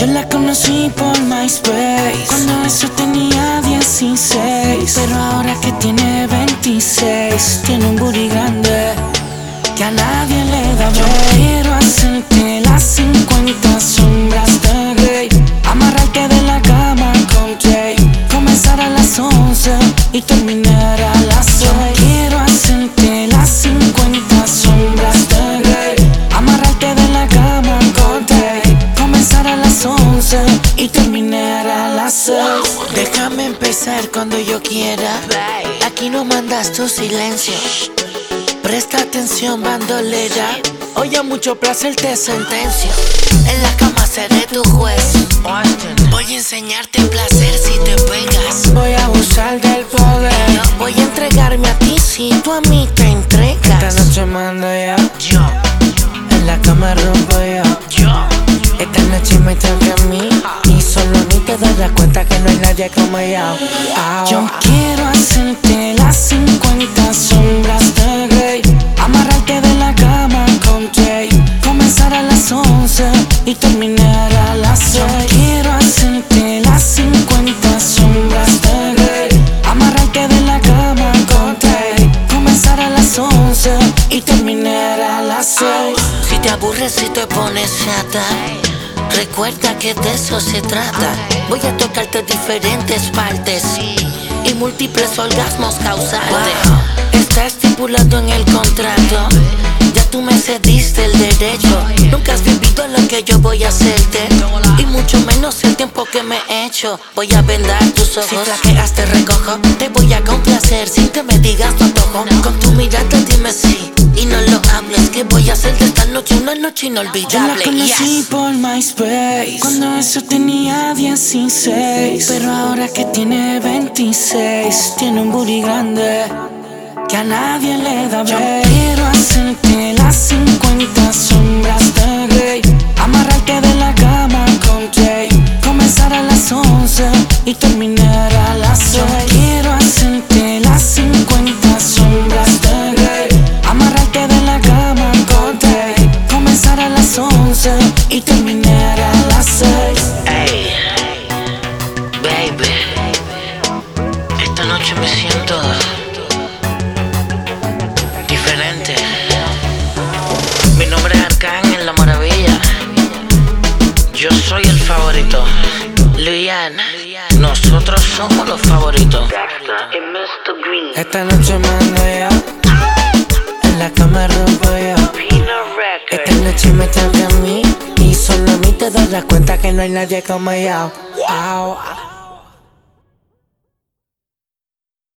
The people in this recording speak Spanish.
Yo la conocí por MySpace, cuando eso tenía 16. Pero ahora que tiene 26, tiene un booty grande que a nadie le da. Yo quiero hacerte las 50 sombras de Grey, amarrarte de la cama con Jay, comenzar a las 11 y terminar a las 6. Yo quiero hacerte las 50 sombras de Grey, amarrarte de la cama con Jay, comenzar a las 11 y terminar a las 6. Déjame empezar cuando yo quiera, aquí no mandas tu silencio. Presta atención, bandolera, hoy a mucho placer te sentencio. En la cama seré tu juez, voy a enseñarte placer si te pegas. Voy a abusar del poder, voy a entregarme a ti si tú a mí te entregas. Esta noche mando yo, en la cama rompo yo. Esta noche me toca a mí, y solo a mí te darás cuenta que no hay nadie como yo. Yo quiero hacerte las 50 sombras de Grey, amarrarte de la cama con Jay, comenzar a las 11 y terminar a las 6. Yo quiero hacerte las 50 sombras de Grey, amarrarte de la cama con Jay, comenzar a las 11 y terminar a las 6. Si te aburres, si te pones chata, recuerda que de eso se trata. Voy a tocarte diferentes partes y múltiples orgasmos causarte. Está estipulado en el contrato, ya tú me cediste el derecho. Nunca has vivido lo que yo voy a hacerte, y mucho menos el tiempo que me he hecho. Voy a vendar tus ojos, si flaqueas te recojo. Te voy a complacer sin que me digas tu antojo. Con tu mirada dime sí y no lo hables, que voy a hacer de esta noche una noche inolvidable. Yo la conocí por MySpace, cuando eso tenía 16. Pero ahora que tiene 26, tiene un booty grande que a nadie le da. Yo quiero hacerte las 50 sombras de Grey, amarrarte de la cama con Jay, comenzar a las 11 y terminar a las 6. Yo quiero hacerte las 50 sombras de Grey, amarrarte de la cama con Jay, comenzar a las 11 y terminar a las 6. Hey, baby, esta noche me siento diferente. Mi nombre es Arcángel La Maravilla, yo soy el favorito. Luyan, nosotros somos los favoritos. Esta noche mando yo, en la cama rompo yo. Esta noche me toca a mí, y solo a mí te darás cuenta que no hay nadie como yo.